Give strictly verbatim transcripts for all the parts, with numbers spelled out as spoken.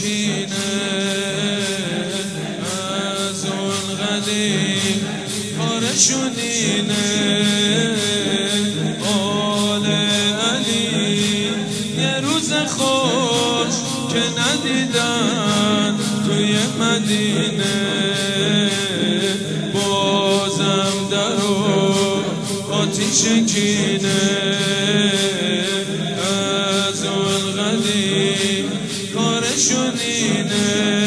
کینه از اون قدیم کارشون اینه. آل علی یه روز خوش که ندیدن توی مدینه، بازم در و آتیش کینه از اون قدیم کارشون اینه.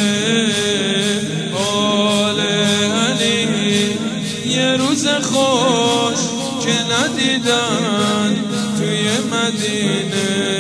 آل علی یه روز خوش که ندیدن توی مدینه،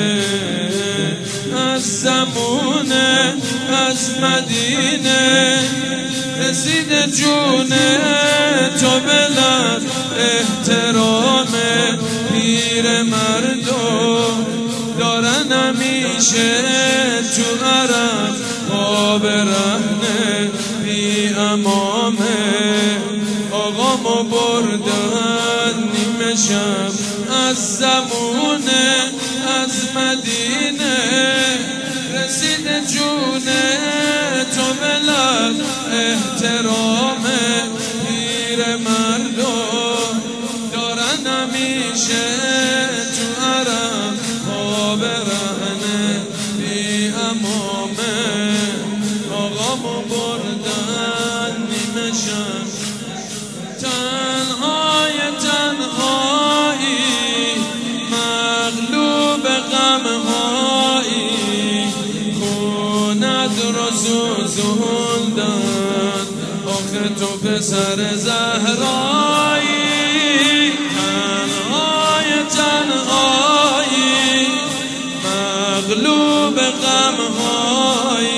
از زمونه از مدینه رسیده جونه تو بلد احترام پیر مردم دارن همیشه تو عرب آب رهنه بی امامه. آقامو بردن نیمه شب از زمونه از مدینه رسیده جونه تو بلد احترام پیر مردم دارن همیشه تو عرب آب رهنه بی امامه. آقامو بردن نیمه شب تنهای تنهایی مغلوب غمهایی خونت رو سوزوندن. آخه تو پسر زهرایی تنهای تنهایی مغلوب غمهایی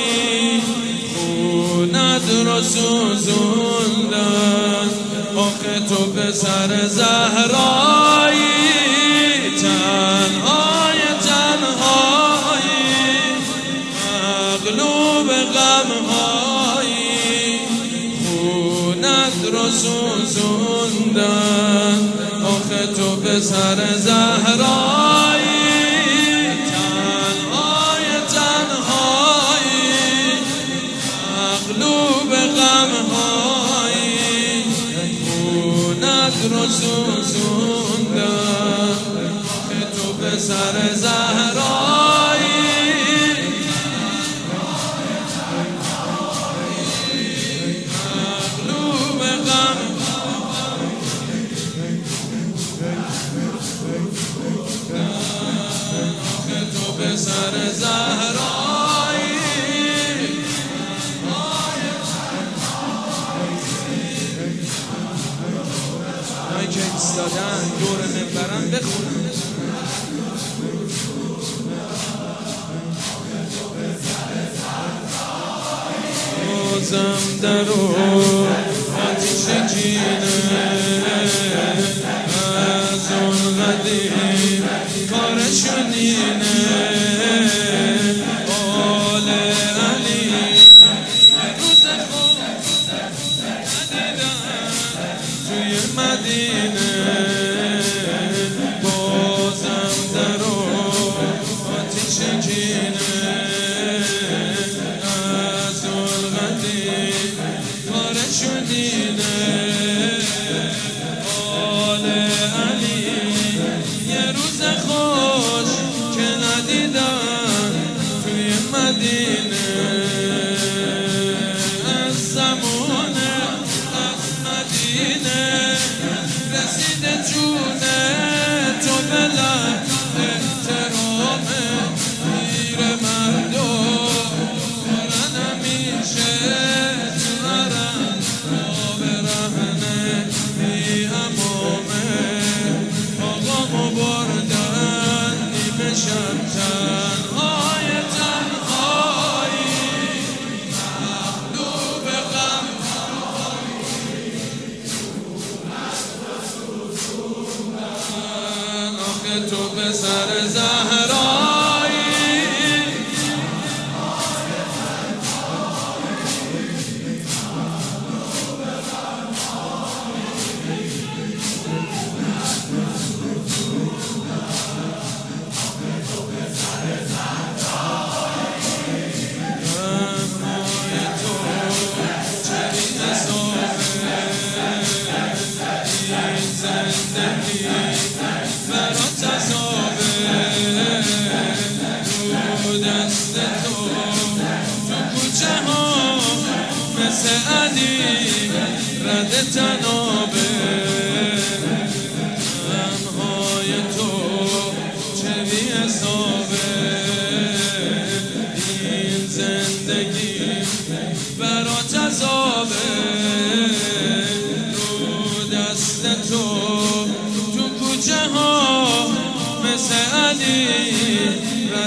خونت رو سوزوندن. آخه تو پسر زهرایی تنهای تنهایی مغلوب غمهایی خونت رو سوزوندن. آخه تو پسر زهرایی تنهای تنهایی مغلوب غمهایی رو سوزوندن. آخه تو پسر زهرایی مغلوب غم. آخه تو پسر زهرایی که ایستادن دور منبرن بخونن. بازم در و آتیش کینه از اون قدیم کارشون اینه. آل علی روز خوش ندیدن توی مدینه، بازم در و آتیش کینه از اون قدیم کارشون اینه. آل علی یه روز خوش که ندیدن توی مدینه، از زمونه از مدینه رسیده جونه تو بلد احترام پیر مردم دارن همیشه تو عرب آب رهنه بی امامه. آقامو بردن نیمه شب تنهای تنهایی مغلوب غمهایی آخه تو پسر زهرایی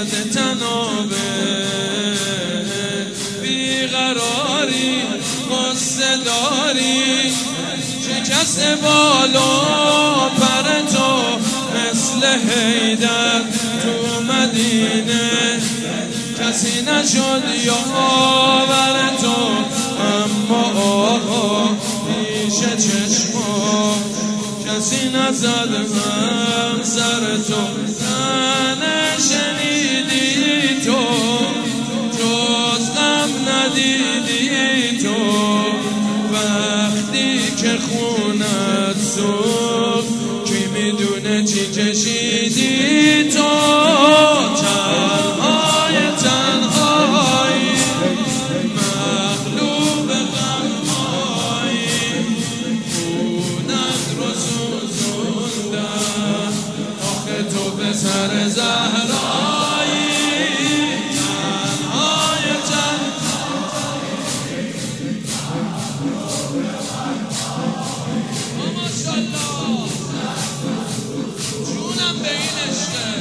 از تنابه بیقراری قصه داری شکست بالا پر تو مثل حیدر تو مدینه کسی نشد یاور تو اما آقا پیش چشما کسی نزد من سر تو نشنیدی تو جز غم ندیدی تو وقتی که خونت سوخت کی میدونه چی کشیدی تو تنهای تنهایی مغلوب غمهایی خونت رو سوزوندن آخه تو به سر زهرایی تنهای تنهایی ماشالله جونم به این عشقه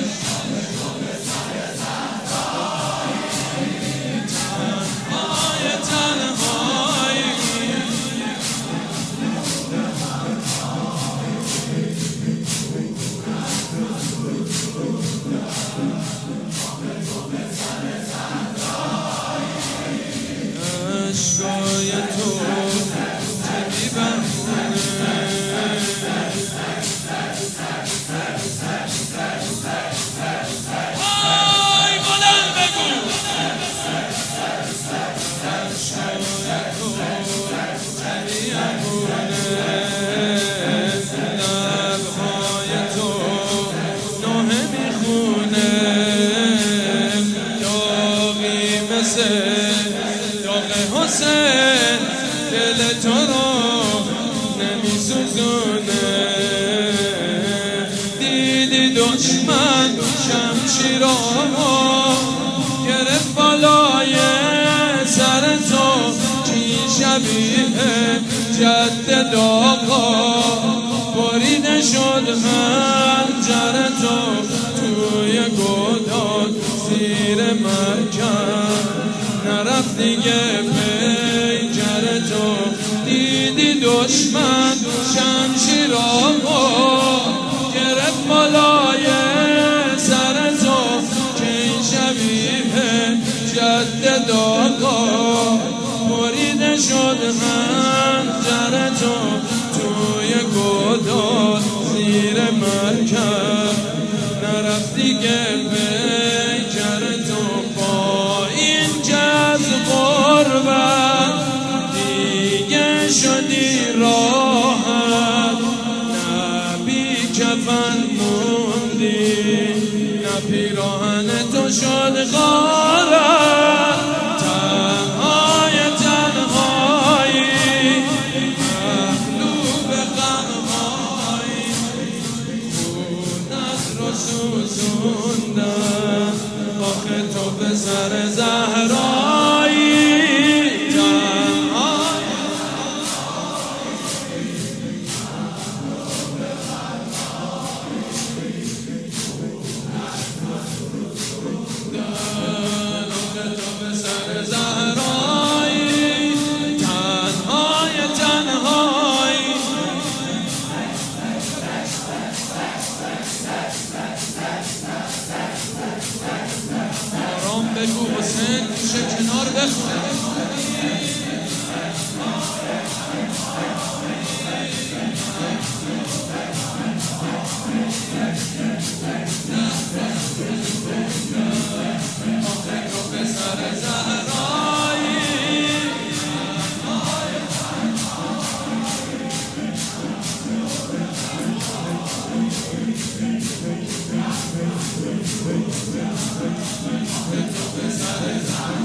تنهای تنهایی عشقای تو چه میبرونه آی بلند بگو عشقای تو چه میبرونه لبهای تو نوحه میخونه داغی مثل حسین دل تو رو نمی سوزونه دیدی دشمن شمشیرامو گرفت بالای سر تو کی شبیه جد داغا بریده شد خنجر تو توی گودال زیر مرکب نرفت دیگه پیکر تو دیدی دشمن شمشیرامو گرفت بالای سر تو که شبیه جد داغا بریده شد خنجر تو توی گودال زیر مرکب نرفت دیگه پیکر تو با این جز غربت دیگه شدی راحت نه بی کفن موندی نه پیراهن تو شد غارت تنهای تنهایی مغلوب غمهایی خونت رو سوزوندن آخه تو به سر زهرایی بگو حسین میشه کنار بخونه آخه تو به سر زهرایی We'll be right back.